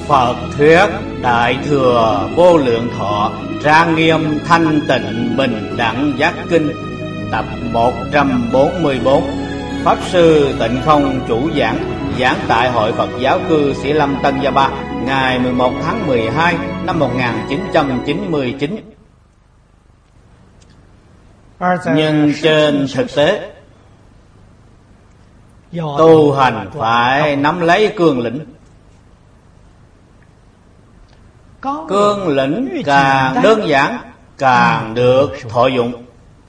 Phật thuyết Đại Thừa Vô Lượng Thọ Trang Nghiêm Thanh Tịnh Bình Đẳng Giác Kinh, tập 144. Pháp sư Tịnh Không chủ giảng tại Hội Phật Giáo cư Sĩ Lâm Tân Gia Ba, ngày 11 tháng 12 năm 1999. Nhưng trên thực tế, tu hành phải nắm lấy cương lĩnh. Cương lĩnh càng đơn giản càng được thọ dụng.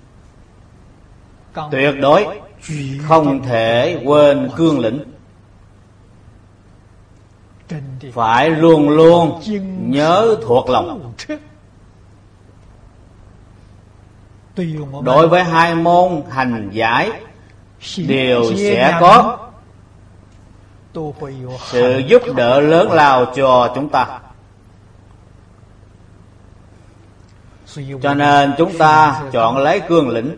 Tuyệt đối không thể quên cương lĩnh. Phải luôn luôn nhớ thuộc lòng. Đối với hai môn hành giải đều sẽ có sự giúp đỡ lớn lao cho chúng ta. Cho nên chúng ta chọn lấy cương lĩnh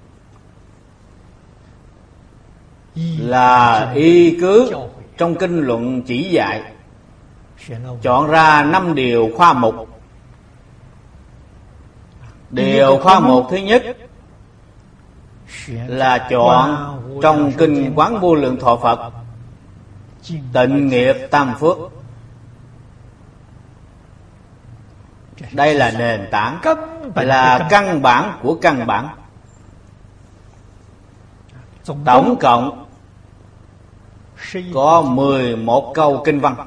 là y cứ trong kinh luận chỉ dạy, chọn ra 5 điều khoa mục. Điều khoa mục thứ nhất là chọn trong kinh Quán Vô Lượng Thọ Phật Tịnh Nghiệp Tam Phước. Đây là nền tảng, là căn bản của căn bản. Tổng cộng có 11 câu kinh văn.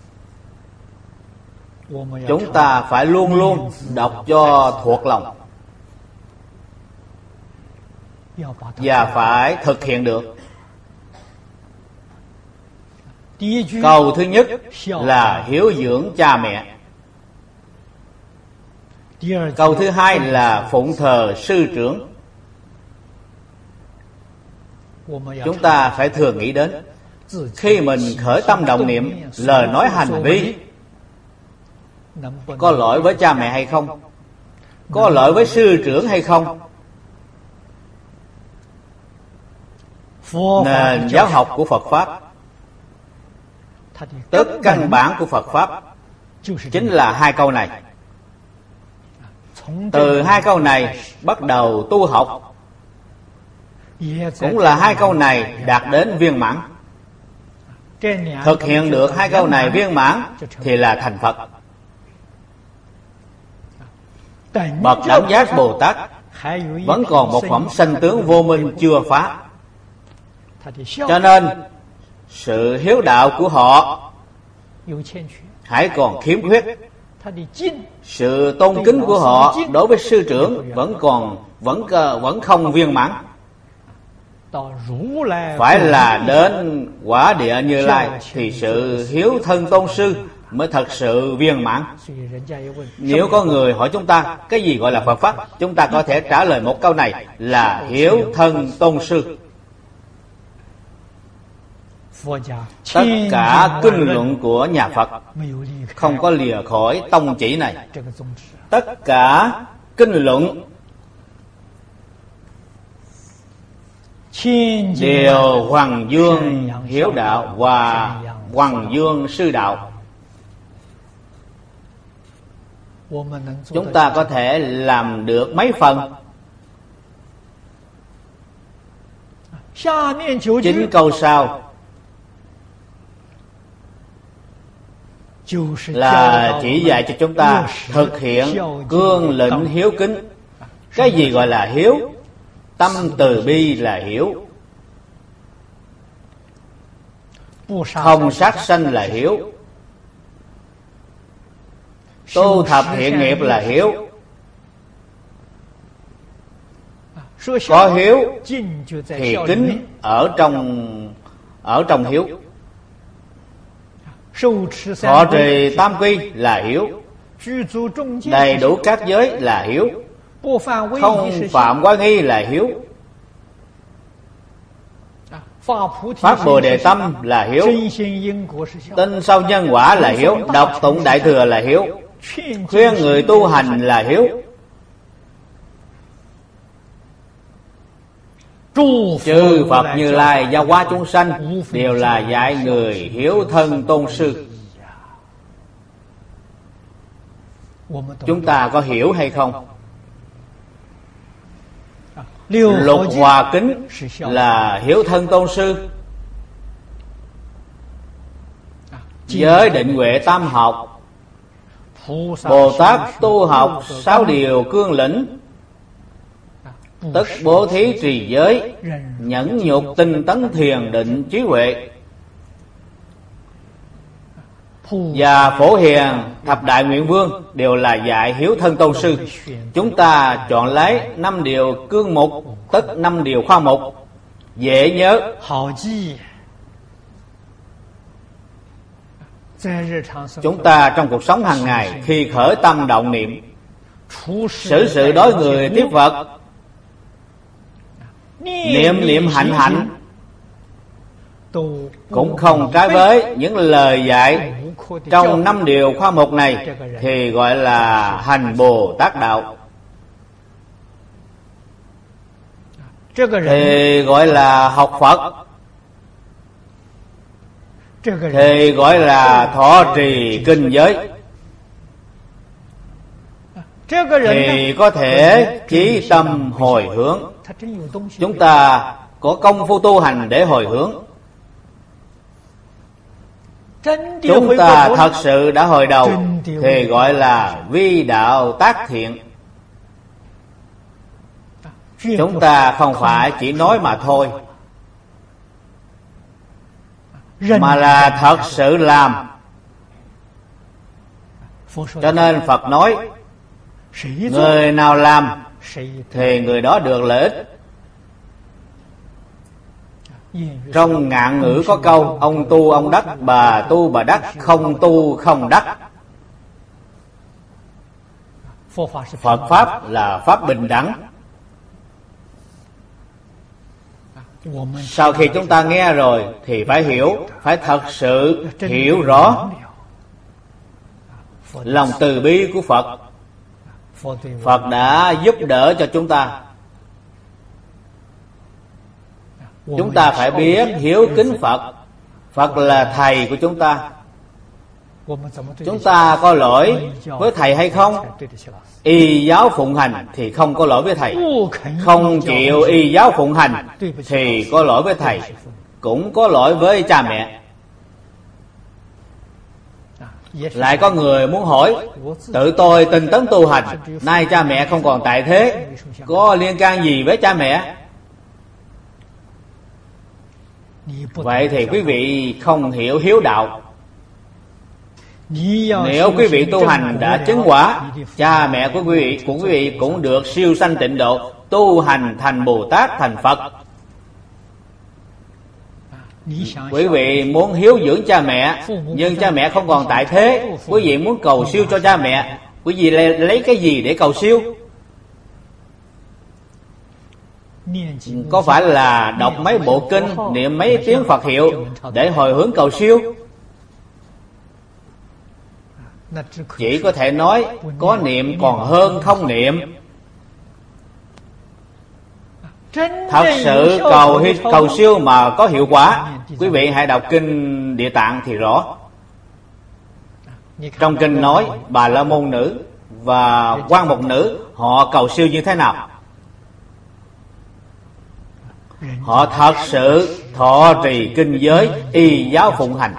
Chúng ta phải luôn luôn đọc cho thuộc lòng và phải thực hiện được. Câu thứ nhất là hiếu dưỡng cha mẹ. Câu thứ hai là phụng thờ sư trưởng. Chúng ta phải thường nghĩ đến khi mình khởi tâm động niệm, lời nói hành vi có lỗi với cha mẹ hay không, có lỗi với sư trưởng hay không. Nền giáo học của Phật Pháp, tất căn bản của Phật Pháp chính là hai câu này. Từ hai câu này bắt đầu tu học, cũng là hai câu này đạt đến viên mãn. Thực hiện được hai câu này viên mãn thì là thành Phật. Bậc Đẳng Giác Bồ Tát vẫn còn một phẩm sanh tướng vô minh chưa phá. Cho nên sự hiếu đạo của họ hãy còn khiếm khuyết. Sự tôn kính của họ đối với sư trưởng vẫn không viên mãn. Phải là đến quả địa Như Lai thì sự hiếu thân tôn sư mới thật sự viên mãn. Nếu có người hỏi chúng ta cái gì gọi là Phật Pháp, chúng ta có thể trả lời một câu này là hiếu thân tôn sư. Tất cả kinh luận của nhà Phật không có lìa khỏi tông chỉ này. Tất cả kinh luận đều hoằng dương hiếu đạo và hoằng dương sư đạo. Chúng ta có thể làm được mấy phần? 9 câu sau là chỉ dạy cho chúng ta thực hiện cương lĩnh hiếu kính. Cái gì gọi là hiếu? Tâm từ bi là hiếu. Không sát sanh là hiếu. Tu thập thiện nghiệp là hiếu. Có hiếu thì kính ở trong hiếu. Thọ trì tam quy là hiếu. Đầy đủ các giới là hiếu. Không phạm quá nghi là hiếu. Phát Bồ Đề tâm là hiếu. Tin sâu nhân quả là hiếu. Đọc tụng Đại Thừa là hiếu. Khuyên người tu hành là hiếu. Chư Phật Như Lai giáo hóa chúng sanh đều là dạy người hiếu thân tôn sư. chúng ta có hiểu hay không? Lục Hòa Kính là hiếu thân tôn sư. Giới định huệ tam học, Bồ Tát tu học 6 điều cương lĩnh, tức bố thí trì giới, nhẫn nhục tinh tấn thiền định trí huệ. Và Phổ Hiền Thập Đại Nguyện Vương đều là dạy hiếu thân tôn sư. Chúng ta chọn lấy 5 điều cương mục, tức 5 điều khoa mục, dễ nhớ. Chúng ta trong cuộc sống hàng ngày, khi khởi tâm động niệm, xử sự đối người tiếp vật, niệm hạnh hạnh, cũng không trái với những lời dạy trong 5 điều khoa mục này, thì gọi là hành Bồ Tát đạo, thì gọi là học Phật, thì gọi là thọ trì kinh giới, thì có thể chí tâm hồi hướng. Chúng ta có công phu tu hành để hồi hướng. Chúng ta thật sự đã hồi đầu, thì gọi là vi đạo tác thiện. Chúng ta không phải chỉ nói mà thôi, mà là thật sự làm. Cho nên Phật nói, người nào làm thì người đó được lợi ích. Trong ngạn ngữ có câu, ông tu ông đắc, bà tu bà đắc, không tu không đắc. Phật Pháp là Pháp bình đẳng. Sau khi chúng ta nghe rồi thì phải hiểu, phải thật sự hiểu rõ lòng từ bi của Phật. Phật đã giúp đỡ cho chúng ta. Chúng ta phải biết hiếu kính Phật. Phật là thầy của chúng ta. Chúng ta có lỗi với thầy hay không? Y giáo phụng hành thì không có lỗi với thầy. Không chịu y giáo phụng hành thì có lỗi với thầy, cũng có lỗi với cha mẹ. Lại có người muốn hỏi, tự tôi tinh tấn tu hành, nay cha mẹ không còn tại thế, có liên can gì với cha mẹ? Vậy thì quý vị không hiểu hiếu đạo. Nếu quý vị tu hành đã chứng quả, cha mẹ của quý vị cũng được siêu sanh tịnh độ, tu hành thành Bồ Tát, thành Phật. Quý vị muốn hiếu dưỡng cha mẹ, nhưng cha mẹ không còn tại thế, quý vị muốn cầu siêu cho cha mẹ, quý vị lấy cái gì để cầu siêu? Có phải là đọc mấy bộ kinh, niệm mấy tiếng Phật hiệu để hồi hướng cầu siêu? Chỉ có thể nói có niệm còn hơn không niệm. Thật sự cầu siêu mà có hiệu quả, quý vị hãy đọc kinh Địa Tạng thì rõ. Trong kinh nói Bà La Môn nữ và Quan Mục nữ họ cầu siêu như thế nào? Họ thật sự thọ trì kinh giới, y giáo phụng hành,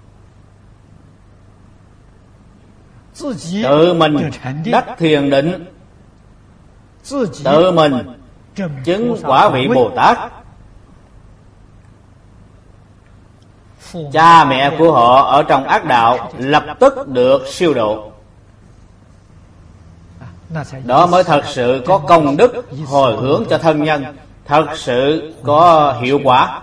tự mình đắc thiền định, tự mình chứng quả vị Bồ Tát. Cha mẹ của họ ở trong ác đạo lập tức được siêu độ. Đó mới thật sự có công đức hồi hướng cho thân nhân, thật sự có hiệu quả.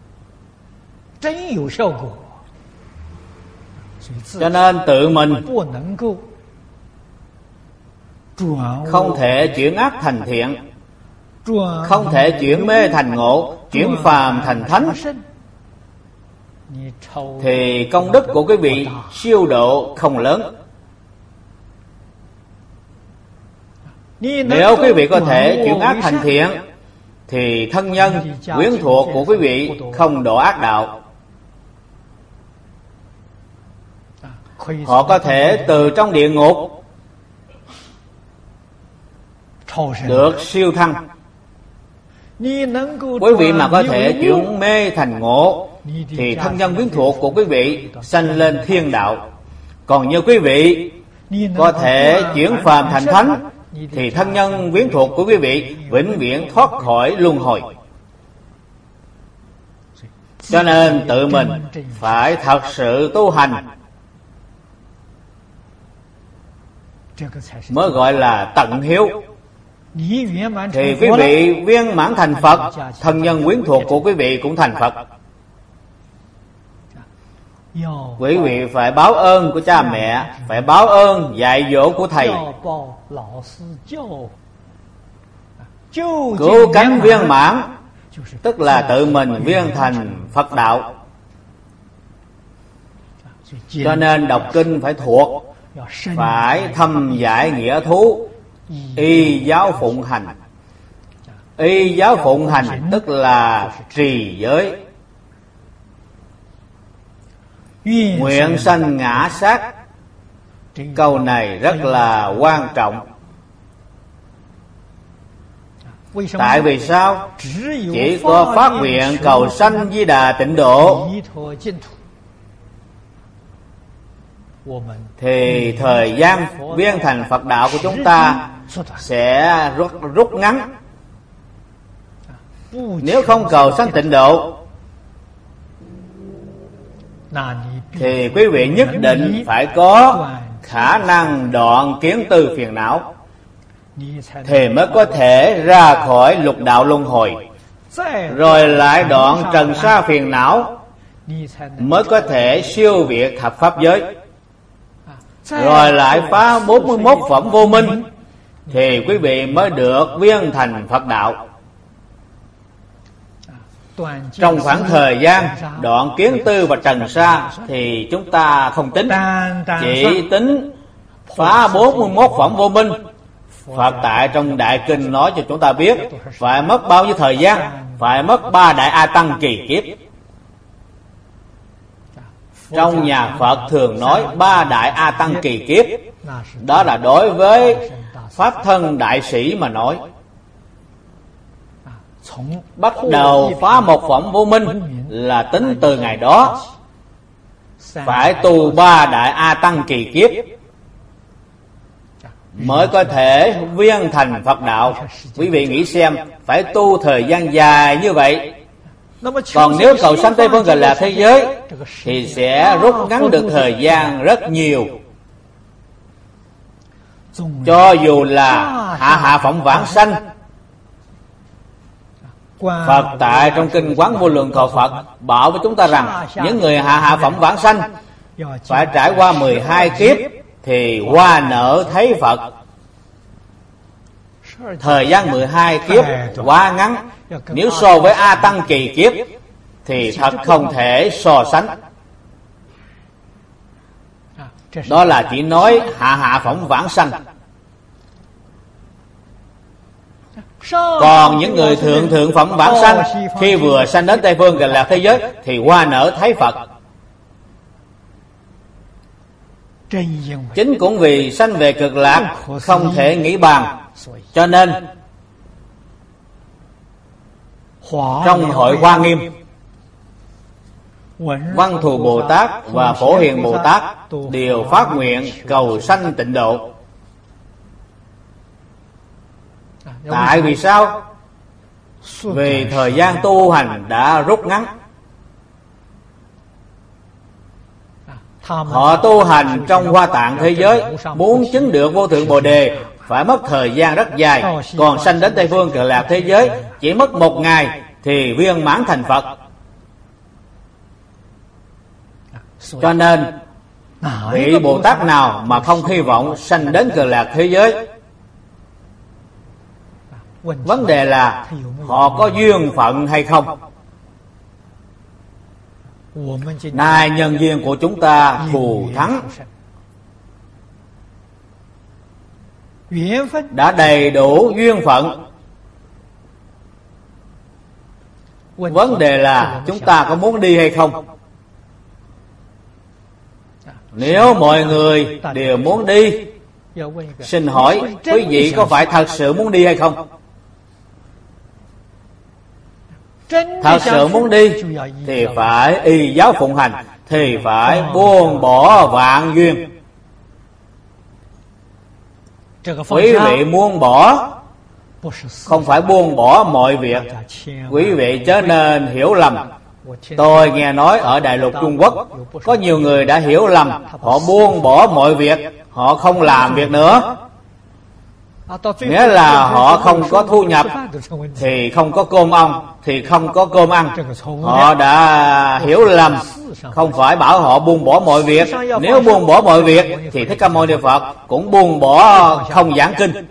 Cho nên tự mình không thể chuyển ác thành thiện, không thể chuyển mê thành ngộ, chuyển phàm thành thánh, thì công đức của quý vị siêu độ không lớn. Nếu quý vị có thể chuyển ác thành thiện, thì thân nhân, quyến thuộc của quý vị không đọa ác đạo. Họ có thể từ trong địa ngục được siêu thăng. Quý vị mà có thể chuyển mê thành ngộ thì thân nhân quyến thuộc của quý vị sanh lên thiên đạo. Còn như quý vị có thể chuyển phàm thành thánh thì thân nhân quyến thuộc của quý vị vĩnh viễn thoát khỏi luân hồi. Cho nên tự mình phải thật sự tu hành mới gọi là tận hiếu. Thì quý vị viên mãn thành Phật, thân nhân quyến thuộc của quý vị cũng thành Phật. Quý vị phải báo ơn của cha mẹ, phải báo ơn dạy dỗ của thầy. Cứu cánh viên mãn tức là tự mình viên thành Phật đạo. Cho nên đọc kinh phải thuộc, phải thâm giải nghĩa thú, y giáo phụng hành. Y giáo phụng hành tức là trì giới. Nguyện sanh ngã sát, câu này rất là quan trọng. Tại vì sao? Chỉ có phát nguyện cầu sanh Di Đà tịnh độ thì thời gian viên thành Phật đạo của chúng ta sẽ rút ngắn. Nếu không cầu sanh tịnh độ thì quý vị nhất định phải có khả năng đoạn kiến tư phiền não, thì mới có thể ra khỏi lục đạo luân hồi, rồi lại đoạn trần sa phiền não, mới có thể siêu việt thập pháp giới, rồi lại phá 41 phẩm vô minh, thì quý vị mới được viên thành Phật đạo. Trong khoảng thời gian đoạn kiến tư và trần sa thì chúng ta không tính, chỉ tính phá 41 phẩm vô minh. Phật tại trong Đại Kinh nói cho chúng ta biết phải mất bao nhiêu thời gian, phải mất 3 đại A Tăng kỳ kiếp. Trong nhà Phật thường nói 3 đại A Tăng kỳ kiếp, đó là đối với Pháp thân đại sĩ mà nói. Bắt đầu phá một phẩm vô minh là tính từ ngày đó, phải tu 3 đại A Tăng kỳ kiếp mới có thể viên thành Phật đạo. Quý vị nghĩ xem, phải tu thời gian dài như vậy. Còn nếu cầu sanh Tây Phương Cực Lạc thế giới thì sẽ rút ngắn được thời gian rất nhiều. Cho dù là hạ phẩm vãng sanh, Phật tại trong kinh Quán Vô Lượng Thọ Phật bảo với chúng ta rằng những người hạ phẩm vãng sanh phải trải qua 12 kiếp thì hoa nở thấy Phật. Thời gian 12 kiếp quá ngắn, nếu so với A Tăng kỳ kiếp thì thật không thể so sánh. Đó là chỉ nói hạ phẩm vãng sanh. Còn những người thượng phẩm vãng sanh, khi vừa sanh đến Tây Phương Cực Lạc thế giới thì hoa nở thấy Phật. Chính cũng vì sanh về Cực Lạc không thể nghĩ bàn, cho nên trong hội Hoa Nghiêm, Văn Thù Bồ Tát và Phổ Hiền Bồ Tát đều phát nguyện cầu sanh tịnh độ. Tại vì sao? Vì thời gian tu hành đã rút ngắn. Họ tu hành trong Hoa Tạng thế giới, muốn chứng được vô thượng Bồ Đề phải mất thời gian rất dài. Còn sanh đến Tây Phương Cực Lạc thế giới chỉ mất 1 ngày thì viên mãn thành Phật. Cho nên vị Bồ Tát nào mà không hy vọng sanh đến Cực Lạc thế giới? Vấn đề là họ có duyên phận hay không. Nay nhân duyên của chúng ta thù thắng, đã đầy đủ duyên phận. Vấn đề là chúng ta có muốn đi hay không. Nếu mọi người đều muốn đi Xin hỏi quý vị có phải thật sự muốn đi hay không? Thật sự muốn đi thì phải y giáo phụng hành, thì phải buông bỏ vạn duyên. Quý vị muốn bỏ không phải buông bỏ mọi việc. Quý vị chớ nên hiểu lầm. Tôi nghe nói ở Đại lục Trung Quốc có nhiều người đã hiểu lầm. Họ buông bỏ mọi việc, họ không làm việc nữa, nghĩa là họ không có thu nhập thì không có cơm ăn, thì không có cơm ăn. Họ đã hiểu lầm. Không phải bảo họ buông bỏ mọi việc. Nếu buông bỏ mọi việc thì Thích Ca Mâu Ni Phật cũng buông bỏ không giảng kinh.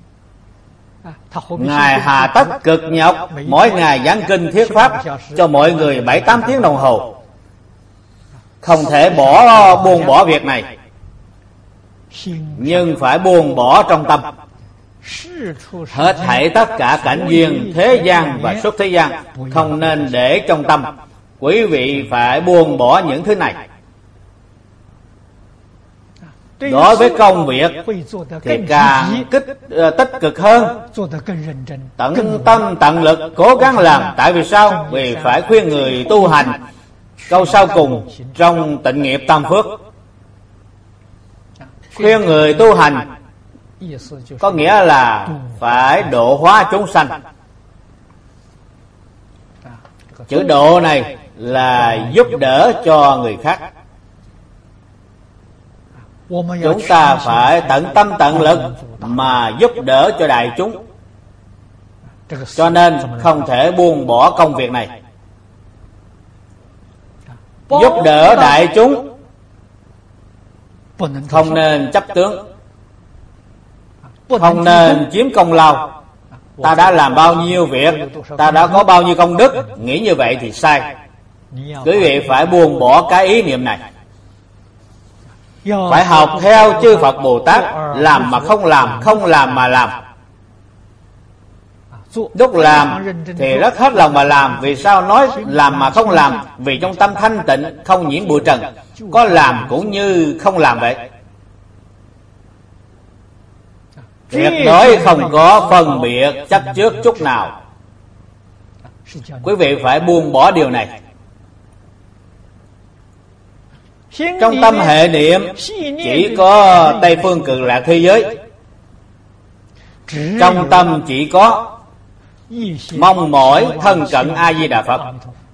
Ngài hà tất cực nhọc mỗi ngày giảng kinh thuyết pháp cho mọi người 7-8 tiếng đồng hồ. Không thể buông bỏ việc này, nhưng phải buông bỏ trong tâm. Hết thảy tất cả cảnh duyên thế gian và xuất thế gian không nên để trong tâm. Quý vị phải buông bỏ những thứ này. Đối với công việc thì càng tích cực hơn, tận tâm tận lực cố gắng làm. Tại vì sao? Vì phải khuyên người tu hành. Câu sau cùng trong Tịnh Nghiệp Tam Phước, khuyên người tu hành có nghĩa là phải độ hóa chúng sanh. Chữ độ này là giúp đỡ cho người khác. Chúng ta phải tận tâm tận lực mà giúp đỡ cho đại chúng. Cho nên không thể buông bỏ công việc này. Giúp đỡ đại chúng không nên chấp tướng, không nên chiếm công lao. Ta đã làm bao nhiêu việc, ta đã có bao nhiêu công đức, nghĩ như vậy thì sai. Quý vị phải buông bỏ cái ý niệm này. Phải học theo chư Phật Bồ Tát, làm mà không làm, không làm mà làm. Lúc làm thì rất hết lòng mà làm. Vì sao nói làm mà không làm? Vì trong tâm thanh tịnh, không nhiễm bụi trần. Có làm cũng như không làm vậy. Tuyệt đối không có phân biệt chấp trước chút nào. Quý vị phải buông bỏ điều này. Trong tâm hệ niệm chỉ có Tây Phương Cực Lạc thế giới. Trong tâm chỉ có mong mỏi thân cận A Di Đà Phật,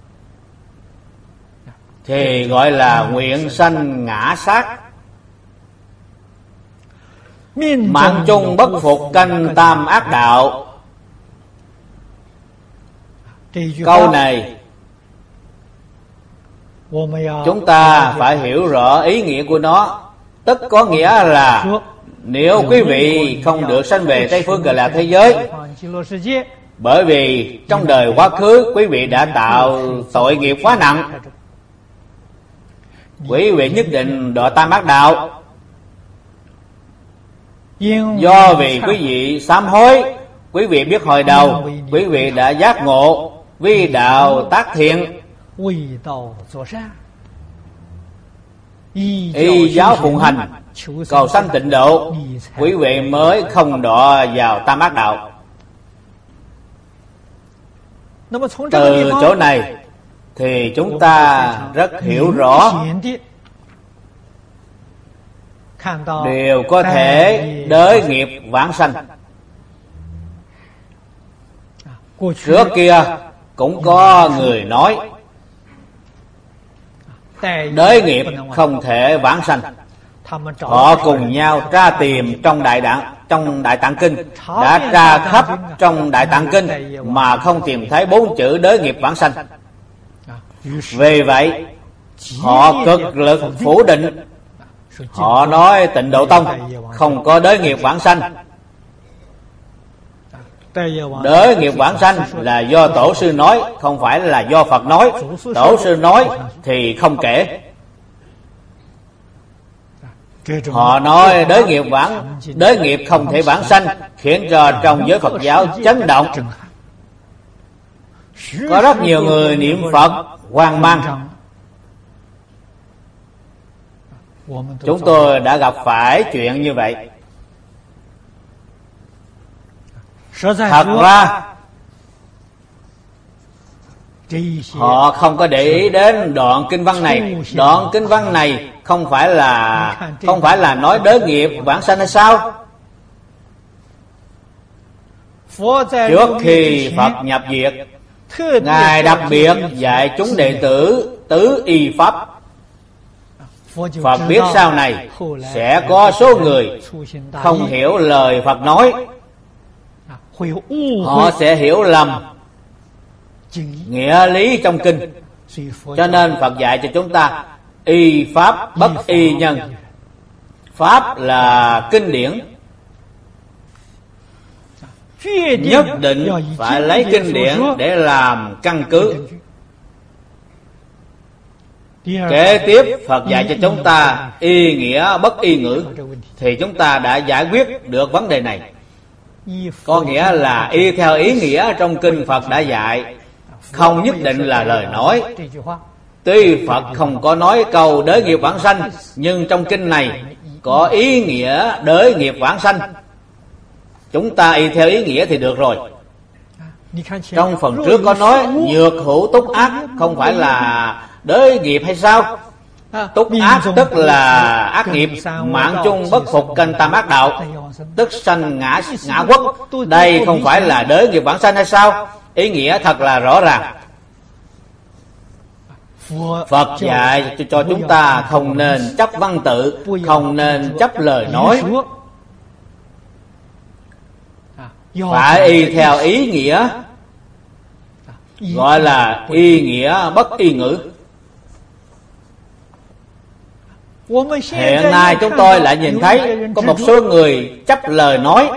thì gọi là nguyện sanh ngã sát. Mạng chung bất phục canh tam ác đạo. Câu này chúng ta phải hiểu rõ ý nghĩa của nó. Tức có nghĩa là nếu quý vị không được sanh về Tây Phương Cực Lạc thế giới, bởi vì trong đời quá khứ quý vị đã tạo tội nghiệp quá nặng, quý vị nhất định đọa tam ác đạo. Do vì quý vị sám hối, quý vị biết hồi đầu, quý vị đã giác ngộ, vi đạo tác thiện, y giáo phụng hành, cầu sanh tịnh độ, quý vị mới không đọa vào tam ác đạo. Từ chỗ này thì chúng ta rất hiểu rõ đều có thể đới nghiệp vãng sanh. Trước kia cũng có người nói đới nghiệp không thể vãng sanh. Họ cùng nhau tra tìm trong Đại Tạng Kinh, đã tra khắp trong Đại Tạng Kinh mà không tìm thấy 4 chữ đới nghiệp vãng sanh. Vì vậy họ cực lực phủ định. Họ nói Tịnh Độ Tông không có đới nghiệp vãng sanh. Đới nghiệp vãng sanh là do Tổ sư nói, không phải là do Phật nói. Tổ sư nói thì không kể. Họ nói đới nghiệp không thể vãng sanh, khiến cho trong giới Phật giáo chấn động. Có rất nhiều người niệm Phật hoang mang. Chúng tôi đã gặp phải chuyện như vậy. Thật ra họ không có để ý đến đoạn kinh văn này. Đoạn kinh văn này không phải là nói đới nghiệp vãng sanh hay sao? Trước khi Phật nhập diệt, Ngài đặc biệt dạy chúng đệ tử tứ y pháp. Phật biết sau này sẽ có số người không hiểu lời Phật nói, họ sẽ hiểu lầm nghĩa lý trong kinh. Cho nên Phật dạy cho chúng ta y pháp bất y nhân. Pháp là kinh điển, nhất định phải lấy kinh điển để làm căn cứ. Kế tiếp Phật dạy cho chúng ta y nghĩa bất y ngữ, thì chúng ta đã giải quyết được vấn đề này. Có nghĩa là y theo ý nghĩa trong kinh Phật đã dạy, không nhất định là lời nói. Tuy Phật không có nói câu đới nghiệp vãng sanh, nhưng trong kinh này có ý nghĩa đới nghiệp vãng sanh. Chúng ta y theo ý nghĩa thì được rồi. Trong phần trước có nói nhược hữu túc ác, không phải là đới nghiệp hay sao? Túc ác tức là ác nghiệp, mạng chung bất phục canh tam ác đạo, tức sanh ngã quốc. Đây không phải là đới nghiệp vãng sanh hay sao? Ý nghĩa thật là rõ ràng. Phật dạy cho chúng ta không nên chấp văn tự, không nên chấp lời nói, phải y theo ý nghĩa, gọi là y nghĩa bất y ngữ. Hiện nay chúng tôi lại nhìn thấy có một số người chấp lời nói,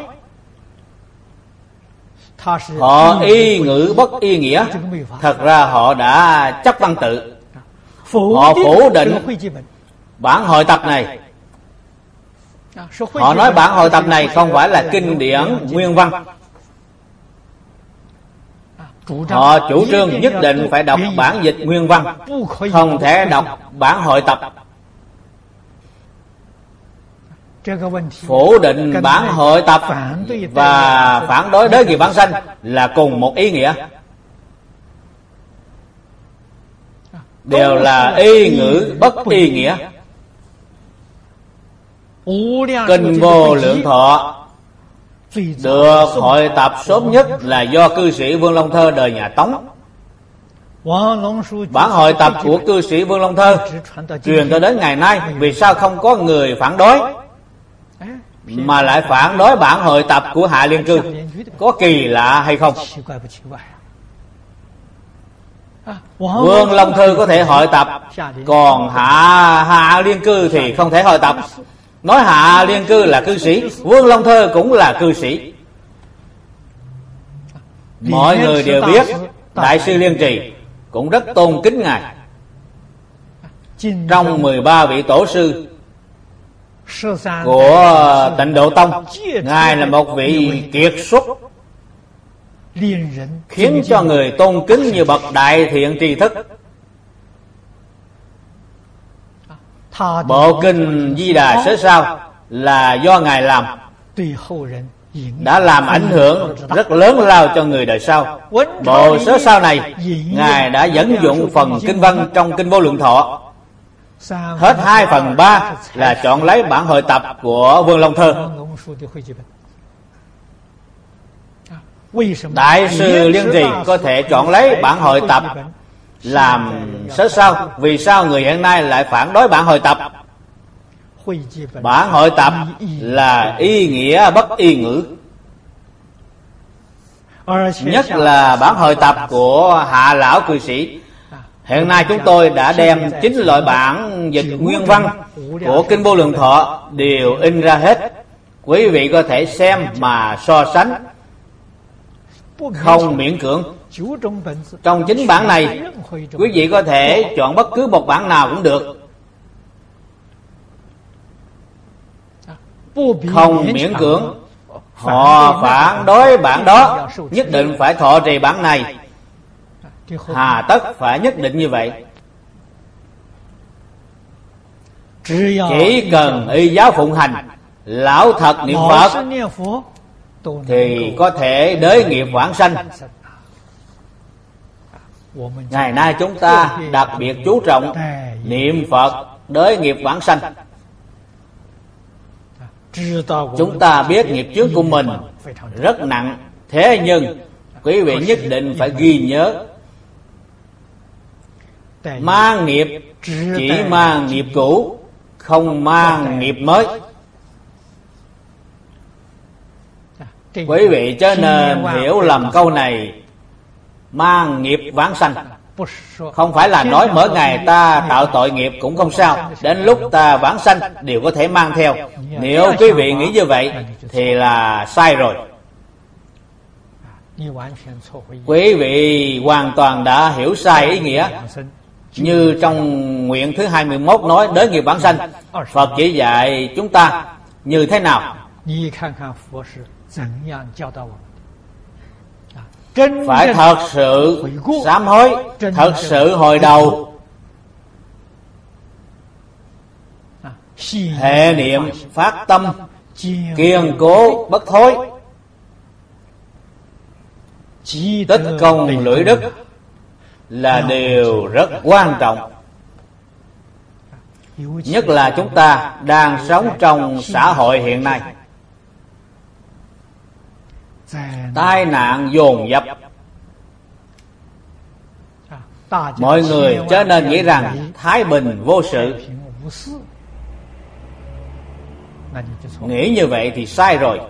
họ y ngữ bất y nghĩa. Thật ra họ đã chấp văn tự, họ phủ định bản hội tập này. Họ nói bản hội tập này không phải là kinh điển nguyên văn. Họ chủ trương nhất định phải đọc bản dịch nguyên văn, không thể đọc bản hội tập. Phủ định bản hội tập và phản đối đới nghiệp vãng sanh là cùng một ý nghĩa, đều là y ngữ bất y nghĩa. Kinh Vô Lượng Thọ được hội tập sớm nhất là do cư sĩ Vương Long Thơ đời nhà Tống. Bản hội tập của cư sĩ Vương Long Thơ truyền tới đến ngày nay, vì sao không có người phản đối mà lại phản đối bản hội tập của Hạ Liên Cư? Có kỳ lạ hay không? Vương Long Thư có thể hội tập, còn Hạ Liên Cư thì không thể hội tập. Nói Hạ Liên Cư là cư sĩ, Vương Long Thơ cũng là cư sĩ. Mọi người đều biết Đại sư Liên Trì cũng rất tôn kính Ngài. Trong 13 vị tổ sư của Tịnh Độ Tông, Ngài là một vị kiệt xuất, khiến cho người tôn kính như bậc đại thiện tri thức. Bộ kinh Di Đà Sớ Sao là do Ngài làm, đã làm ảnh hưởng rất lớn lao cho người đời sau. Bộ Sớ Sao này Ngài đã dẫn dụng phần kinh văn trong Kinh Vô Lượng Thọ. Hết 2/3 là chọn lấy bản hội tập của Vương Long Thơ. Đại sư Liên Trì có thể chọn lấy bản hội tập làm Sớ Sao. Vì sao người hiện nay lại phản đối bản hội tập? Bản hội tập là y nghĩa bất y ngữ, nhất là bản hội tập của Hạ lão cư sĩ. Hiện nay chúng tôi đã đem 9 loại bản dịch nguyên văn của Kinh Vô Lượng Thọ đều in ra hết. Quý vị có thể xem mà so sánh, không miễn cưỡng. Trong 9 bản này, quý vị có thể chọn bất cứ một bản nào cũng được, không miễn cưỡng. Họ phản đối bản đó, nhất định phải thọ trì bản này, hà tất phải nhất định như vậy. Chỉ cần y giáo phụng hành, lão thật niệm Phật, thì có thể đới nghiệp vãng sanh. Ngày nay chúng ta đặc biệt chú trọng niệm Phật đới nghiệp vãng sanh. Chúng ta biết nghiệp chướng của mình rất nặng, thế nhưng quý vị nhất định phải ghi nhớ, mang nghiệp chỉ mang nghiệp cũ, không mang nghiệp mới. Quý vị chớ nên hiểu lầm câu này mang nghiệp vãng sanh. Không phải là nói mỗi ngày ta tạo tội nghiệp cũng không sao, đến lúc ta vãng sanh đều có thể mang theo. Nếu quý vị nghĩ như vậy thì là sai rồi. Quý vị hoàn toàn đã hiểu sai ý nghĩa. Như trong nguyện thứ 21 nói đới nghiệp vãng sanh, Phật chỉ dạy chúng ta như thế nào? Phải thật sự sám hối, thật sự hồi đầu, hệ niệm phát tâm, kiên cố bất thối, tích công lũy đức là điều rất quan trọng. Nhất là chúng ta đang sống trong xã hội hiện nay, tai nạn dồn dập. Mọi người chớ nên nghĩ rằng thái bình vô sự. Nghĩ như vậy thì sai rồi.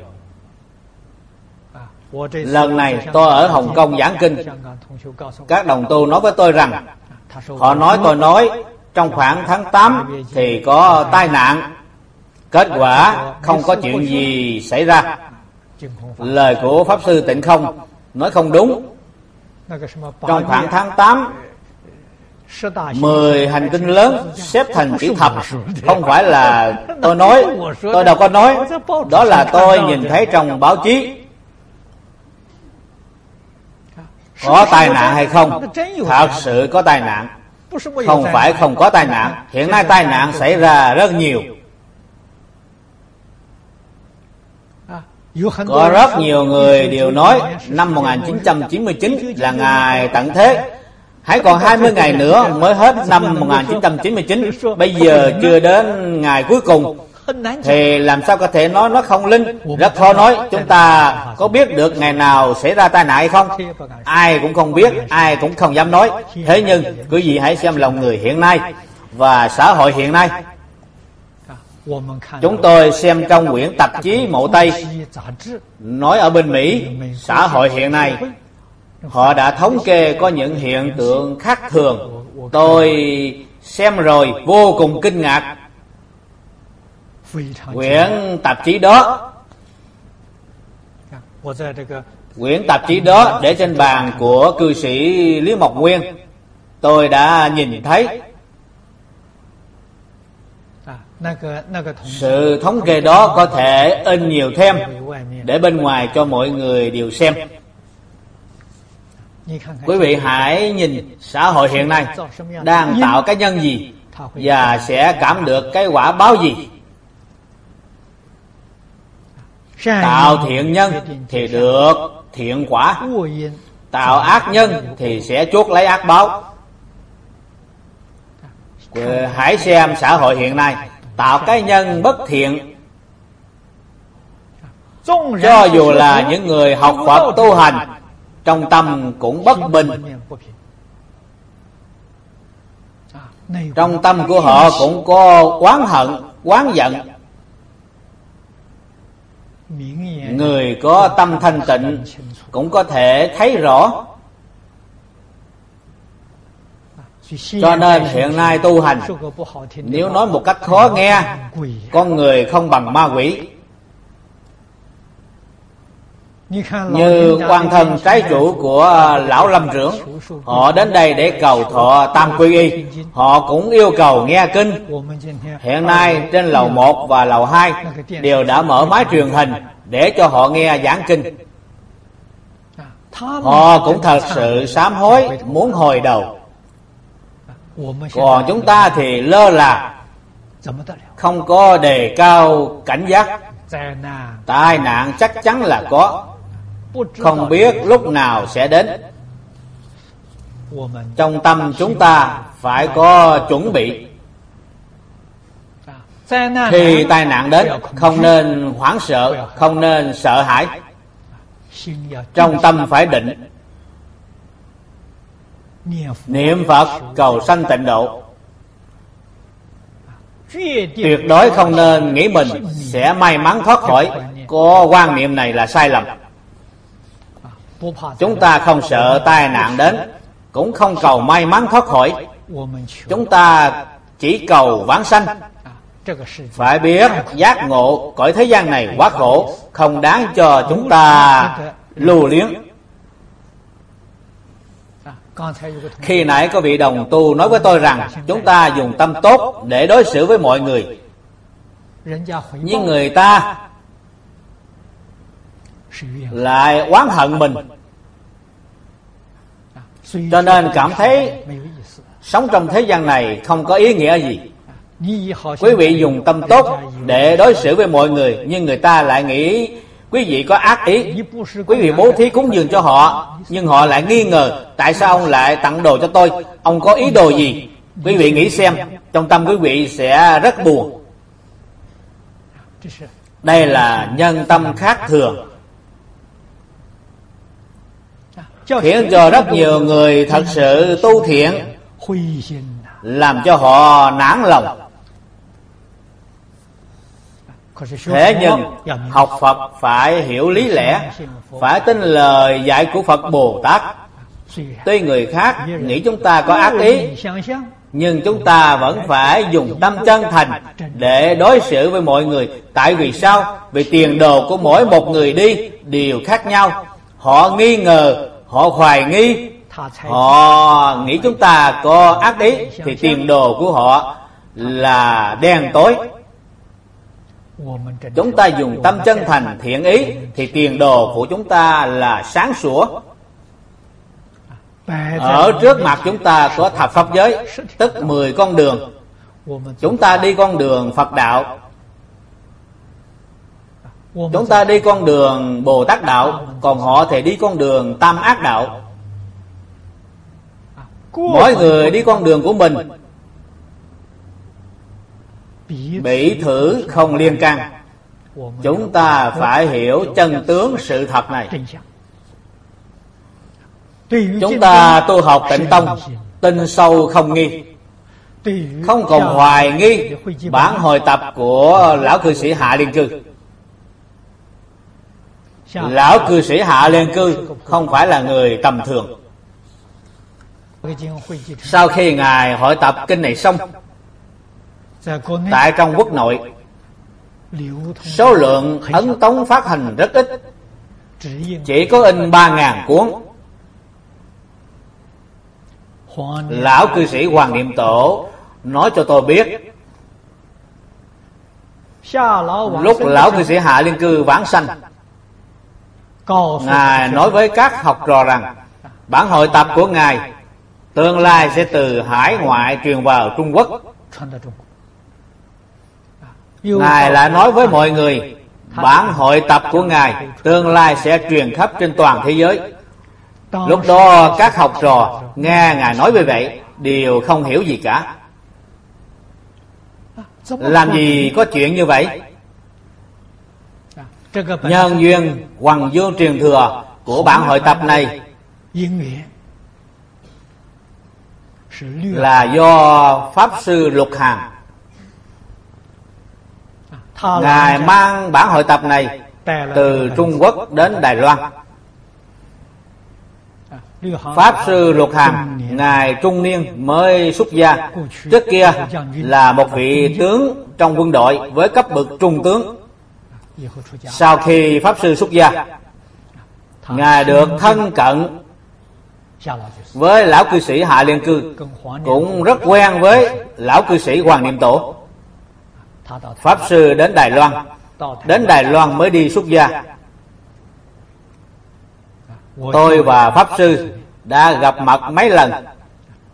Lần này tôi ở Hồng Kông giảng kinh, các đồng tu nói với tôi rằng, họ nói tôi nói trong khoảng tháng 8 thì có tai nạn, kết quả không có chuyện gì xảy ra. Lời của Pháp Sư Tịnh Không nói không đúng. Trong khoảng tháng 8, 10 hành tinh lớn xếp thành chữ thập. Không phải là tôi nói, tôi đâu có nói, đó là tôi nhìn thấy trong báo chí. Có tai nạn hay không? Thật sự có tai nạn, không phải không có tai nạn. Hiện nay tai nạn xảy ra rất nhiều. Có rất nhiều người đều nói năm 1999 là ngày tận thế, hãy còn 20 ngày nữa mới hết năm 1999. Bây giờ chưa đến ngày cuối cùng thì làm sao có thể nói nó không linh? Rất khó nói. Chúng ta có biết được ngày nào xảy ra tai nạn hay không? Ai cũng không biết, ai cũng không dám nói. Thế nhưng quý vị hãy xem lòng người hiện nay và xã hội hiện nay. Chúng tôi xem trong quyển tạp chí Mậu Tây nói ở bên Mỹ, xã hội hiện nay họ đã thống kê có những hiện tượng khác thường. Tôi xem rồi vô cùng kinh ngạc. Quyển tạp chí đó để trên bàn của cư sĩ Lý Mộc Nguyên, tôi đã nhìn thấy. Sự thống kê đó có thể in nhiều thêm để bên ngoài cho mọi người đều xem. Quý vị hãy nhìn xã hội hiện nay đang tạo cái nhân gì và sẽ cảm được cái quả báo gì. Tạo thiện nhân thì được thiện quả, tạo ác nhân thì sẽ chuốc lấy ác báo. Hãy xem xã hội hiện nay tạo cái nhân bất thiện, cho dù là những người học Phật tu hành, trong tâm cũng bất bình. Trong tâm của họ cũng có oán hận, oán giận. Người có tâm thanh tịnh cũng có thể thấy rõ. Cho nên hiện nay tu hành, nếu nói một cách khó nghe, con người không bằng ma quỷ. Như quan thân trái chủ của Lão Lâm Trưởng, họ đến đây để cầu thọ Tam Quy Y, họ cũng yêu cầu nghe kinh. Hiện nay trên lầu 1 và lầu 2 đều đã mở máy truyền hình để cho họ nghe giảng kinh. Họ cũng thật sự sám hối, muốn hồi đầu. Còn chúng ta thì lơ là, không có đề cao cảnh giác. Tai nạn chắc chắn là có, không biết lúc nào sẽ đến. Trong tâm chúng ta phải có chuẩn bị. Khi tai nạn đến, không nên hoảng sợ, không nên sợ hãi. Trong tâm phải định, niệm Phật cầu sanh tịnh độ. Tuyệt đối không nên nghĩ mình sẽ may mắn thoát khỏi. Có quan niệm này là sai lầm. Chúng ta không sợ tai nạn đến, cũng không cầu may mắn thoát khỏi. Chúng ta chỉ cầu vãng sanh. Phải biết giác ngộ cõi thế gian này quá khổ, không đáng cho chúng ta lưu luyến. Khi nãy có vị đồng tu nói với tôi rằng chúng ta dùng tâm tốt để đối xử với mọi người, nhưng người ta lại oán hận mình, cho nên cảm thấy sống trong thế gian này không có ý nghĩa gì. Quý vị dùng tâm tốt để đối xử với mọi người, nhưng người ta lại nghĩ quý vị có ác ý. Quý vị bố thí cúng dường cho họ, nhưng họ lại nghi ngờ tại sao ông lại tặng đồ cho tôi, ông có ý đồ gì. Quý vị nghĩ xem, trong tâm quý vị sẽ rất buồn. Đây là nhân tâm khác thường, khiến cho rất nhiều người thật sự tu thiện, làm cho họ nản lòng. Thế nhưng học Phật phải hiểu lý lẽ, phải tin lời dạy của Phật Bồ Tát. Tuy người khác nghĩ chúng ta có ác ý, nhưng chúng ta vẫn phải dùng tâm chân thành để đối xử với mọi người. Tại vì sao? Vì tiền đồ của mỗi một người đi đều khác nhau. Họ nghi ngờ, họ hoài nghi, họ nghĩ chúng ta có ác ý, thì tiền đồ của họ là đen tối. Chúng ta dùng tâm chân thành thiện ý thì tiền đồ của chúng ta là sáng sủa. Ở trước mặt chúng ta có thập pháp giới, tức 10 con đường. Chúng ta đi con đường Phật đạo, chúng ta đi con đường Bồ Tát đạo, còn họ thì đi con đường Tam Ác đạo. Mỗi người đi con đường của mình, bị thử không liên can. Chúng ta phải hiểu chân tướng sự thật này. Chúng ta tu học Tịnh Tông, tin sâu không nghi, không còn hoài nghi bản hội tập của lão cư sĩ Hạ Liên Cư. Lão cư sĩ Hạ Liên Cư không phải là người tầm thường. Sau khi Ngài hội tập kinh này xong, tại trong quốc nội, số lượng ấn tống phát hành rất ít, chỉ có in 3.000 cuốn. Lão cư sĩ Hoàng Niệm Tổ nói cho tôi biết, lúc lão cư sĩ Hạ Liên Cư vãng sanh, Ngài nói với các học trò rằng bản hội tập của Ngài tương lai sẽ từ hải ngoại truyền vào Trung Quốc. Ngài lại nói với mọi người bản hội tập của Ngài tương lai sẽ truyền khắp trên toàn thế giới. Lúc đó các học trò nghe Ngài nói như vậy đều không hiểu gì cả. Làm gì có chuyện như vậy? Nhân duyên hoằng dương truyền thừa của bản hội tập này là do Pháp Sư Lục Hàn. Ngài mang bản hội tập này từ Trung Quốc đến Đài Loan. Pháp Sư Lục Hàn, Ngài trung niên mới xuất gia. Trước kia là một vị tướng trong quân đội với cấp bậc trung tướng. Sau khi Pháp Sư xuất gia, Ngài được thân cận với lão cư sĩ Hạ Liên Cư, cũng rất quen với lão cư sĩ Hoàng Niệm Tổ. Pháp Sư đến Đài Loan, đến Đài Loan mới đi xuất gia. Tôi và Pháp Sư đã gặp mặt mấy lần.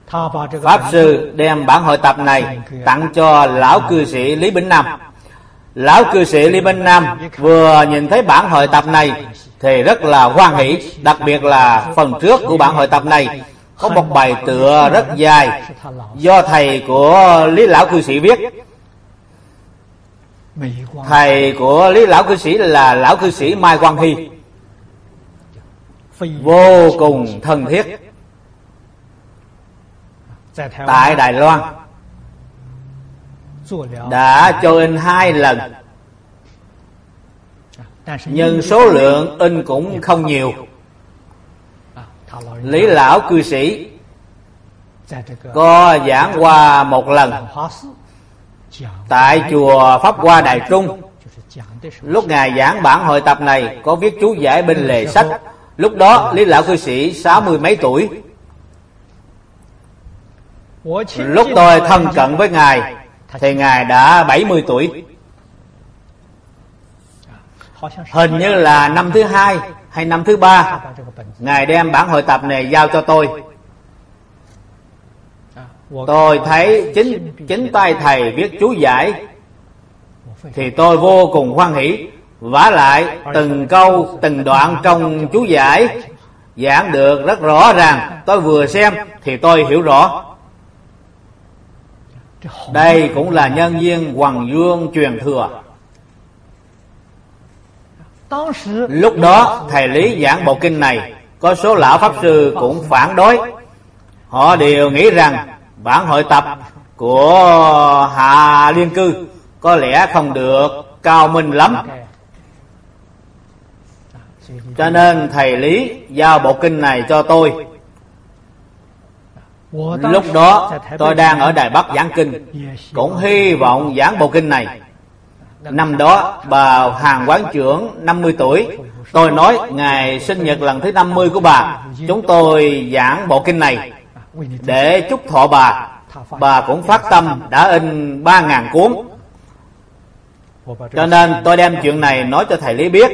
Pháp Sư đem bản hội tập này tặng cho lão cư sĩ Lý Bỉnh Nam. Lão cư sĩ Lý Minh Nam vừa nhìn thấy bản hội tập này thì rất là hoan hỷ. Đặc biệt là phần trước của bản hội tập này có một bài tựa rất dài do thầy của Lý lão cư sĩ viết. Thầy của Lý lão cư sĩ là lão cư sĩ Mai Quang Hy, vô cùng thân thiết. Tại Đài Loan đã cho in 2 lần, nhưng số lượng in cũng không nhiều. Lý lão cư sĩ có giảng qua một lần tại chùa Pháp Hoa Đài Trung. Lúc ngài giảng bản hội tập này có viết chú giải bên lề sách. Lúc đó Lý lão cư sĩ 60 mấy tuổi. Lúc tôi thân cận với ngài thì ngài đã 70 tuổi. Hình như là năm thứ 2 hay năm thứ 3 ngài đem bản hội tập này giao cho tôi. Tôi thấy chính tay thầy viết chú giải thì tôi vô cùng hoan hỷ. Vả lại từng câu từng đoạn trong chú giải giảng được rất rõ ràng. Tôi vừa xem thì tôi hiểu rõ. Đây cũng là nhân duyên Hoằng Dương truyền thừa. Lúc đó thầy Lý giảng bộ kinh này, có số lão pháp sư cũng phản đối. Họ đều nghĩ rằng bản hội tập của Hạ Liên Cư có lẽ không được cao minh lắm. Cho nên thầy Lý giao bộ kinh này cho tôi. Lúc đó tôi đang ở Đài Bắc giảng kinh, cũng hy vọng giảng bộ kinh này. Năm đó bà Hàng quán trưởng 50 tuổi. Tôi nói ngày sinh nhật lần thứ 50 của bà, chúng tôi giảng bộ kinh này để chúc thọ bà. Bà cũng phát tâm đã in 3.000 cuốn. Cho nên tôi đem chuyện này nói cho thầy Lý biết.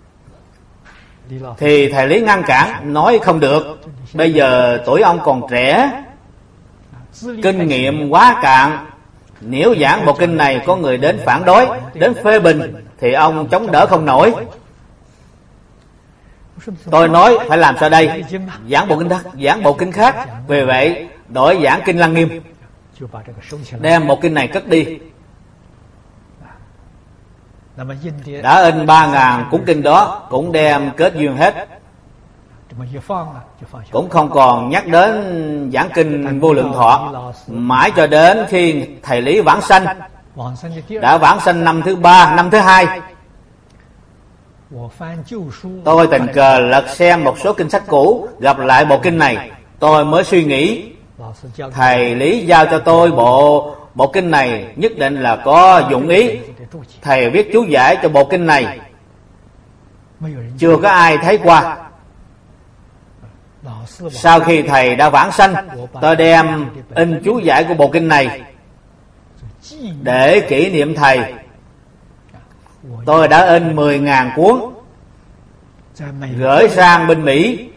Thì thầy Lý ngăn cản, nói không được. Bây giờ tuổi ông còn trẻ, kinh nghiệm quá cạn. Nếu giảng bộ kinh này có người đến phản đối, đến phê bình thì ông chống đỡ không nổi. Tôi nói phải làm sao đây? Giảng bộ kinh khác. Vì vậy đổi giảng kinh Lăng Nghiêm, đem bộ kinh này cất đi. Đã in 3.000 cuốn kinh đó cũng đem kết duyên hết, cũng không còn nhắc đến giảng kinh Vô Lượng Thọ. Mãi cho đến khi thầy Lý vãng sanh. Đã vãng sanh năm thứ 3, năm thứ 2, tôi tình cờ lật xem một số kinh sách cũ, gặp lại bộ kinh này. Tôi mới suy nghĩ, thầy Lý giao cho tôi bộ kinh này nhất định là có dụng ý. Thầy viết chú giải cho bộ kinh này, chưa có ai thấy qua. Sau khi thầy đã vãng sanh, tôi đem in chú giải của bộ kinh này để kỷ niệm thầy. Tôi đã in 10.000 cuốn, gửi sang bên Mỹ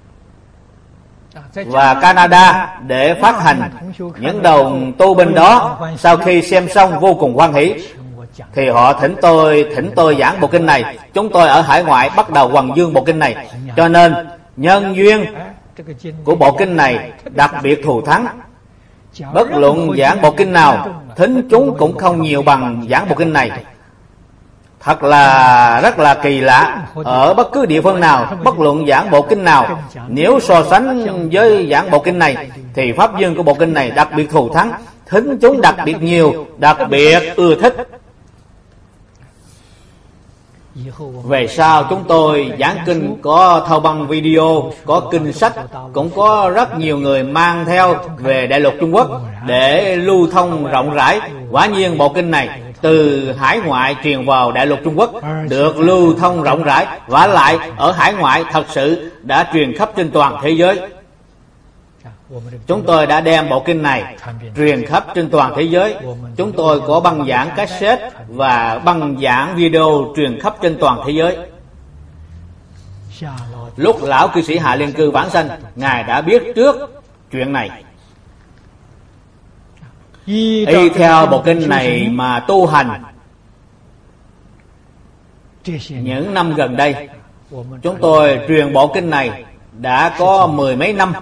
và Canada để phát hành. Những đồng tu bên đó sau khi xem xong vô cùng hoan hỷ, thì họ thỉnh tôi giảng bộ kinh này. Chúng tôi ở hải ngoại bắt đầu hoằng dương bộ kinh này. Cho nên nhân duyên của bộ kinh này đặc biệt thù thắng. Bất luận giảng bộ kinh nào, thính chúng cũng không nhiều bằng giảng bộ kinh này. Thật là rất là kỳ lạ. Ở bất cứ địa phương nào, bất luận giảng bộ kinh nào, nếu so sánh với giảng bộ kinh này thì pháp duyên của bộ kinh này đặc biệt thù thắng. Thính chúng đặc biệt nhiều, đặc biệt ưa thích. Về sau chúng tôi giảng kinh có thâu băng video, có kinh sách, cũng có rất nhiều người mang theo về Đại lục Trung Quốc để lưu thông rộng rãi. Quả nhiên bộ kinh này từ hải ngoại truyền vào Đại lục Trung Quốc được lưu thông rộng rãi, vả lại ở hải ngoại thật sự đã truyền khắp trên toàn thế giới. Chúng tôi đã đem bộ kinh này truyền khắp trên toàn thế giới. Chúng tôi có băng giảng cassette và băng giảng video truyền khắp trên toàn thế giới. Lúc lão cư sĩ Hạ Liên Cư vãng sanh, ngài đã biết trước chuyện này. Y theo bộ kinh này mà tu hành Những năm gần đây, chúng tôi truyền bộ kinh này đã có 10 mấy năm,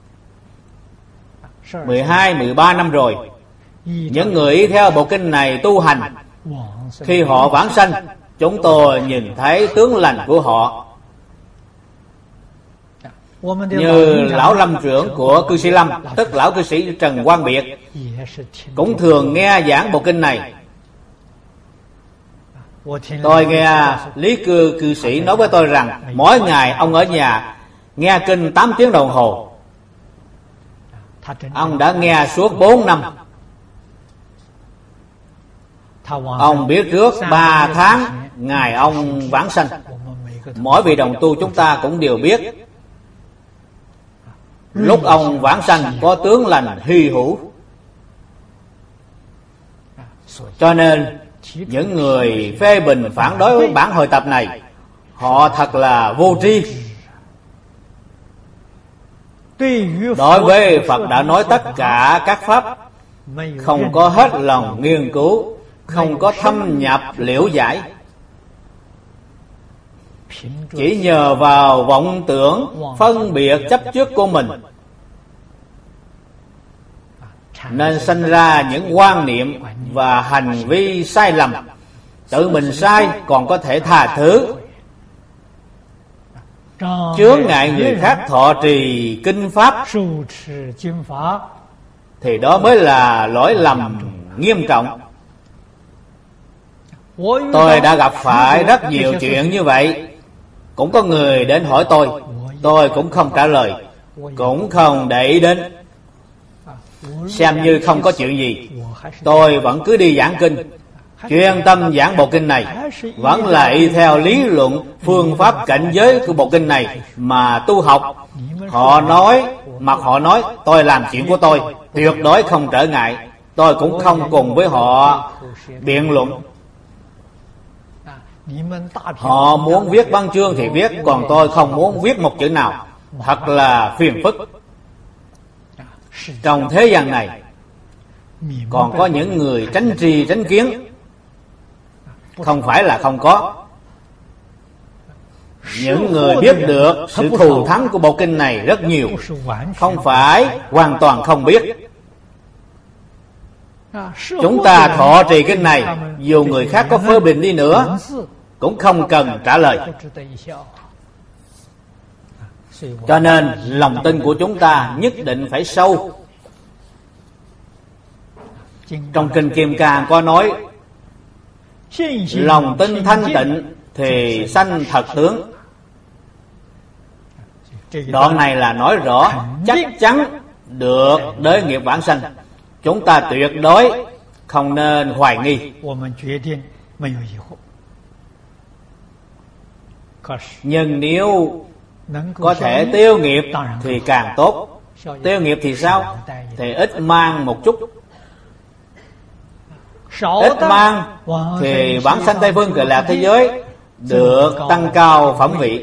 12, 13 năm rồi. Những người y theo bộ kinh này tu hành, khi họ vãng sanh, chúng tôi nhìn thấy tướng lành của họ. Như lão lâm trưởng của cư sĩ Lâm, tức lão cư sĩ Trần Quang Biệt, cũng thường nghe giảng bộ kinh này. Tôi nghe Lý cư sĩ nói với tôi rằng mỗi ngày ông ở nhà nghe kinh 8 tiếng đồng hồ. Ông đã nghe suốt 4 năm. Ông biết trước 3 tháng ngày ông vãng sanh. Mỗi vị đồng tu chúng ta cũng đều biết, lúc ông vãng sanh có tướng lành hy hữu. Cho nên những người phê bình phản đối với bản hội tập này, họ thật là vô tri. Đối với Phật đã nói tất cả các pháp, không có hết lòng nghiên cứu, không có thâm nhập liễu giải, chỉ nhờ vào vọng tưởng phân biệt chấp trước của mình, nên sinh ra những quan niệm và hành vi sai lầm. Tự mình sai còn có thể tha thứ, chướng ngại người khác thọ trì kinh pháp, thì đó mới là lỗi lầm nghiêm trọng. Tôi đã gặp phải rất nhiều chuyện như vậy. Cũng có người đến hỏi tôi cũng không trả lời, cũng không để ý đến, xem như không có chuyện gì. Tôi vẫn cứ đi giảng kinh, chuyên tâm giảng bộ kinh này, vẫn là y theo lý luận phương pháp cảnh giới của bộ kinh này mà tu học. Họ nói tôi làm chuyện của tôi, tuyệt đối không trở ngại. Tôi cũng không cùng với họ biện luận. Họ muốn viết văn chương thì viết, còn tôi không muốn viết một chữ nào. Thật là phiền phức. Trong thế gian này còn có những người tránh tri tránh kiến, không phải là không có. Những người biết được sự thù thắng của bộ kinh này rất nhiều, không phải hoàn toàn không biết. Chúng ta thọ trì kinh này, dù người khác có phê bình đi nữa cũng không cần trả lời. Cho nên lòng tin của chúng ta nhất định phải sâu. Trong kinh Kim Cang có nói, lòng tin thanh tịnh thì sanh thật tướng. Đoạn này là nói rõ chắc chắn được đới nghiệp vãng sanh. Chúng ta tuyệt đối không nên hoài nghi. Nhưng nếu có thể tiêu nghiệp thì càng tốt. Tiêu nghiệp thì sao? Thì ít mang một chút. Ít mang thì vãng sanh Tây Phương Cực Lạc thế giới được tăng cao phẩm vị,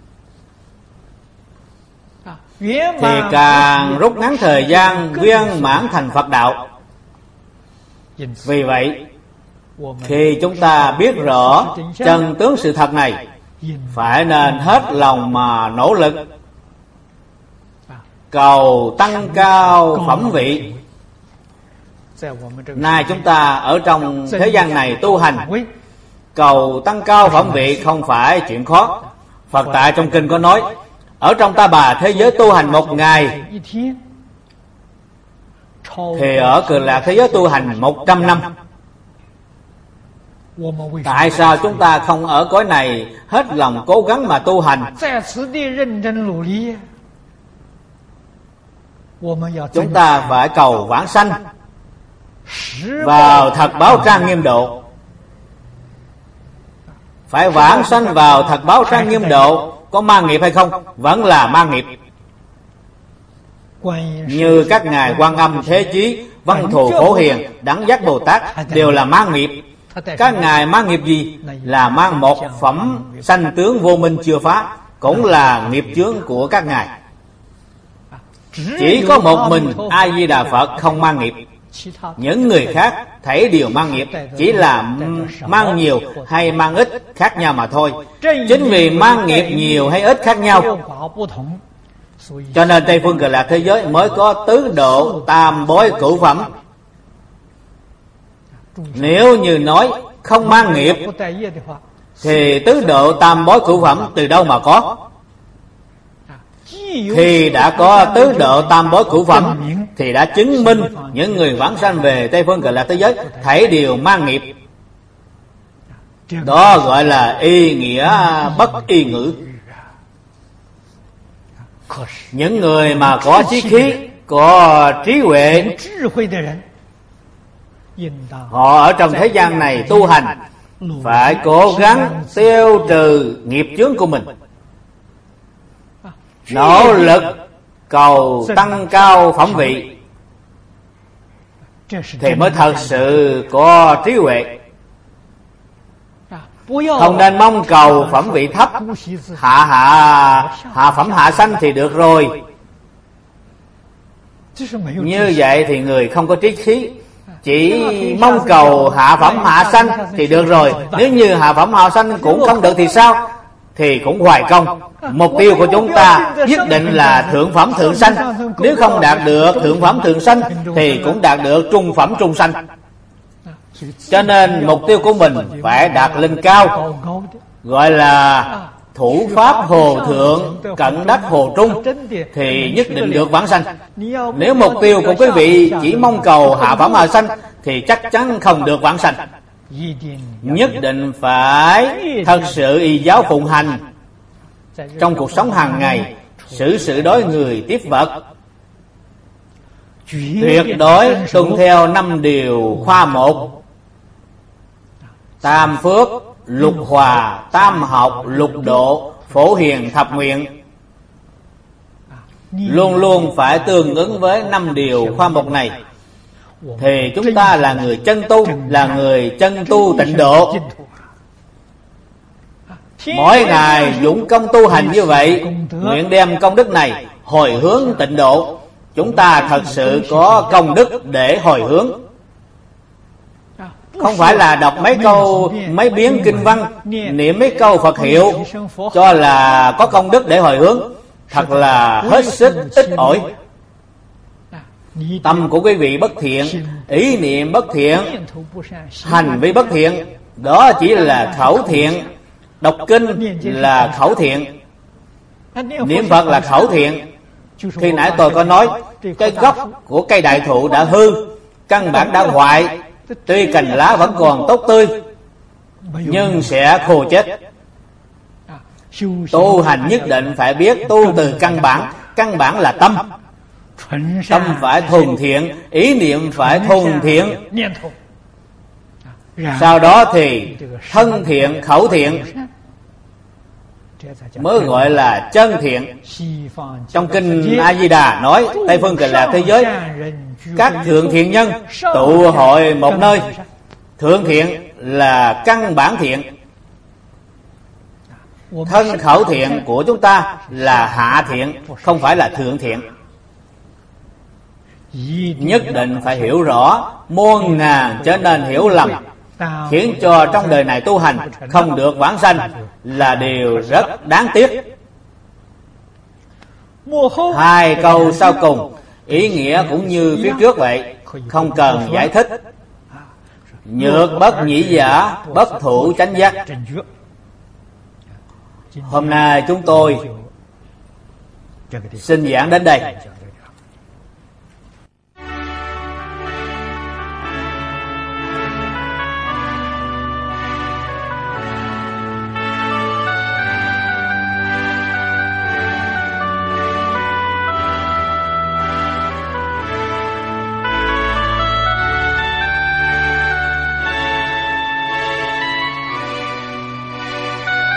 thì càng rút ngắn thời gian viên mãn thành Phật đạo. Vì vậy, khi chúng ta biết rõ chân tướng sự thật này, phải nên hết lòng mà nỗ lực cầu tăng cao phẩm vị. Nay chúng ta ở trong thế gian này tu hành, cầu tăng cao phẩm vị không phải chuyện khó. Phật tại trong kinh có nói, ở trong Ta Bà thế giới tu hành 1 ngày, thì ở Cực Lạc thế giới tu hành 100 năm. Tại sao chúng ta không ở cõi này hết lòng cố gắng mà tu hành? Chúng ta phải cầu vãng sanh vào thật báo trang nghiêm độ. Phải vãng sanh vào thật báo trang nghiêm độ. Có mang nghiệp hay không? Vẫn là mang nghiệp. Như các ngài Quan Âm, Thế Chí, Văn Thù, Phổ Hiền, Đẳng Giác Bồ Tát đều là mang nghiệp. Các ngài mang nghiệp gì? Là mang một phẩm sanh tướng vô minh chưa phá, cũng là nghiệp chướng của các ngài. Chỉ có một mình A Di Đà Phật không mang nghiệp. Những người khác thảy đều mang nghiệp, chỉ là mang nhiều hay mang ít khác nhau mà thôi. Chính vì mang nghiệp nhiều hay ít khác nhau, cho nên Tây phương Cực Lạc thế giới mới có tứ độ tam bối cửu phẩm. Nếu như nói không mang nghiệp thì tứ độ tam bối cửu phẩm từ đâu mà có? Khi đã có tứ độ tam bối cửu phẩm thì đã chứng minh những người vãng sanh về Tây phương Cực Lạc thế giới thảy đều mang nghiệp. Đó gọi là y nghĩa bất y ngữ. Những người mà có chí khí, có trí huệ, họ ở trong thế gian này tu hành phải cố gắng tiêu trừ nghiệp chướng của mình, nỗ lực cầu tăng cao phẩm vị, thì mới thật sự có trí huệ. Không nên mong cầu phẩm vị thấp, hạ phẩm hạ sanh thì được rồi. Như vậy thì người không có trí khí. Chỉ mong cầu hạ phẩm hạ sanh thì được rồi. Nếu như hạ phẩm hạ sanh cũng không được thì sao? Thì cũng hoài công. Mục tiêu của chúng ta nhất định là thượng phẩm thượng sanh. Nếu không đạt được thượng phẩm thượng sanh thì cũng đạt được trung phẩm trung sanh. Cho nên mục tiêu của mình phải đạt lên cao, gọi là thủ pháp hồ thượng, cận đắc hồ trung, thì nhất định được vãng sanh. Nếu mục tiêu của quý vị chỉ mong cầu hạ phẩm hạ sanh thì chắc chắn không được vãng sanh. Nhất định phải thật sự y giáo phụng hành trong cuộc sống hàng ngày, xử sự đối người tiếp vật, tuyệt đối tuân theo 5 điều khoa một: tam phước, lục hòa, tam học, lục độ, phổ hiền, thập nguyện. Luôn luôn phải tương ứng với 5 điều khoa mục này, thì chúng ta là người chân tu, là người chân tu tịnh độ. Mỗi ngày dũng công tu hành như vậy, nguyện đem công đức này hồi hướng tịnh độ. Chúng ta thật sự có công đức để hồi hướng. Không phải là đọc mấy câu, mấy biến kinh văn, niệm mấy câu Phật hiệu cho là có công đức để hồi hướng. Thật là hết sức ít ỏi. Tâm của quý vị bất thiện, ý niệm bất thiện, hành vi bất thiện, đó chỉ là khẩu thiện. Đọc kinh là khẩu thiện, niệm Phật là khẩu thiện. Khi nãy tôi có nói, cái gốc của cây đại thụ đã hư, căn bản đã hoại. Tuy cành lá vẫn còn tốt tươi, nhưng sẽ khô chết. Tu hành nhất định phải biết tu từ căn bản. Căn bản là tâm. Tâm phải thuần thiện, ý niệm phải thuần thiện. Sau đó thì thân thiện, khẩu thiện mới gọi là chân thiện. Trong kinh A Di Đà nói Tây phương Cực Lạc thế giới, các thượng thiện nhân tụ hội một nơi. Thượng thiện là căn bản thiện. Thân khẩu thiện của chúng ta là hạ thiện, không phải là thượng thiện. Nhất định phải hiểu rõ, muôn ngàn trở nên hiểu lầm, khiến cho trong đời này tu hành không được vãng sanh là điều rất đáng tiếc. 2 câu sau cùng ý nghĩa cũng như phía trước vậy, không cần giải thích. Nhược bất nhĩ giả, bất thủ chánh giác. Hôm nay chúng tôi xin giảng đến đây.